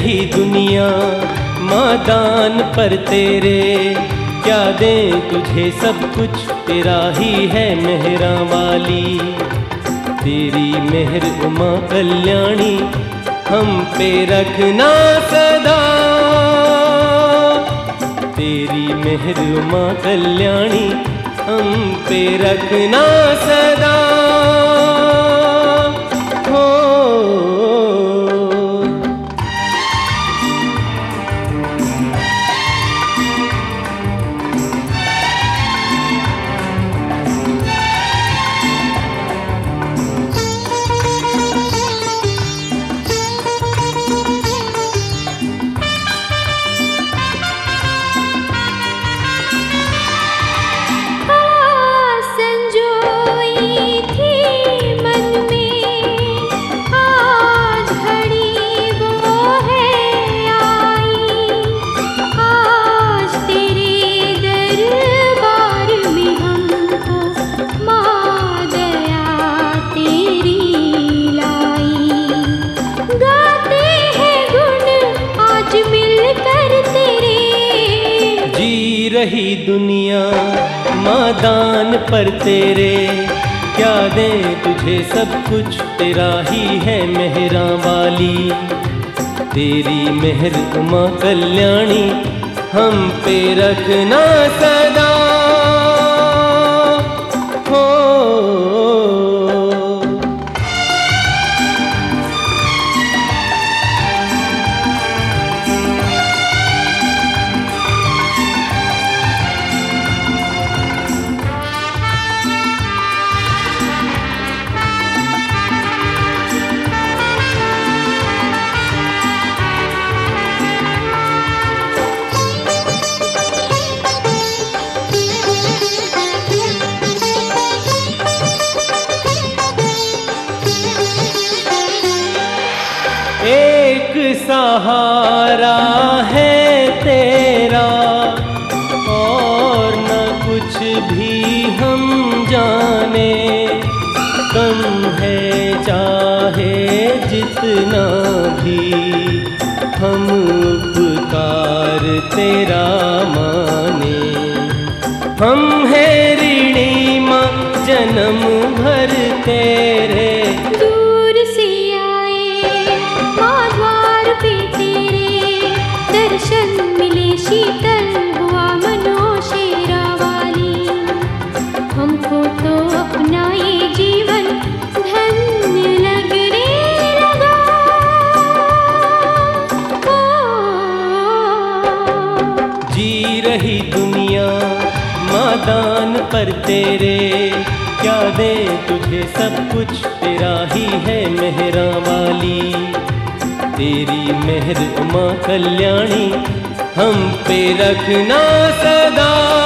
रही दुनिया मैदान पर तेरे, क्या दें तुझे सब कुछ तेरा ही है मेहरा वाली। तेरी मेहर उमा कल्याणी हम पे रखना सदा, तेरी मेहर उमा कल्याणी हम पे रखना सदा। हो रही दुनिया मैदान पर तेरे, क्या दें तुझे सब कुछ तेरा ही है मेहरा वाली। तेरी मेहर उमा कल्याणी हम पे रखना सदा। हो एक सहारा है तेरा और न कुछ भी हम जाने, कम है चाहे जितना भी हम उपकार तेरा माने। हम है ऋणी माँ जन्म भर तेरे, शीतल हुआ मनो शेरा वाली। हमको तो अपना ये जीवन धन्य लगने लगा। जी रही दुनिया मैदान पर तेरे, क्या दे तुझे सब कुछ तेरा ही है मेहरा वाली। तेरी मेहर उमा कल्याणी हम पे रखना सदा।